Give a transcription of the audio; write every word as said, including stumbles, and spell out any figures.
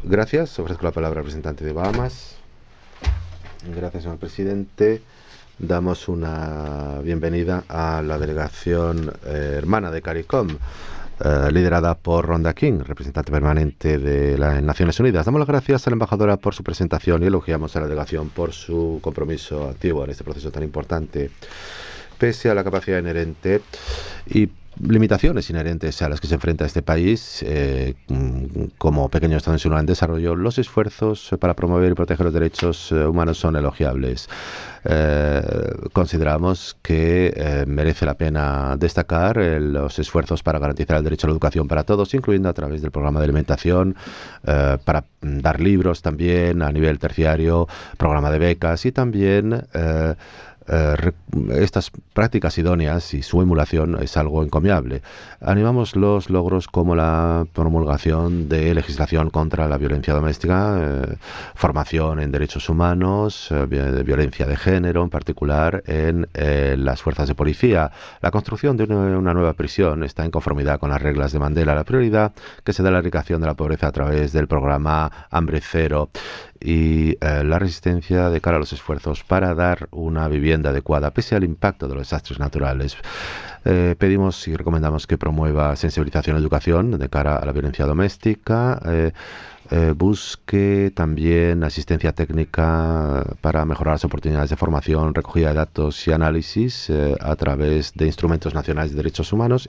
Gracias. Ofrezco la palabra al representante de Bahamas. Gracias, señor presidente. Damos una bienvenida a la delegación eh, hermana de CARICOM, eh, liderada por Rhonda King, representante permanente de las Naciones Unidas. Damos las gracias a la embajadora por su presentación y elogiamos a la delegación por su compromiso activo en este proceso tan importante. Pese a la capacidad inherente y limitaciones inherentes a las que se enfrenta este país, eh, como pequeño Estado insular en desarrollo, los esfuerzos para promover y proteger los derechos humanos son elogiables. Eh, consideramos que eh, merece la pena destacar eh, los esfuerzos para garantizar el derecho a la educación para todos, incluyendo a través del programa de alimentación, eh, para dar libros también a nivel terciario, programa de becas y también eh, Uh, estas prácticas idóneas y su emulación es algo encomiable. Animamos los logros como la promulgación de legislación contra la violencia doméstica, eh, formación en derechos humanos, eh, de violencia de género, en particular en eh, las fuerzas de policía. La construcción de una, una nueva prisión está en conformidad con las reglas de Mandela. La prioridad que se da a la erradicación de la pobreza a través del programa Hambre Cero y eh, la resistencia de cara a los esfuerzos para dar una vivienda adecuada pese al impacto de los desastres naturales. Eh, pedimos y recomendamos que promueva sensibilización y educación de cara a la violencia doméstica, eh, eh, busque también asistencia técnica para mejorar las oportunidades de formación, recogida de datos y análisis eh, a través de instrumentos nacionales de derechos humanos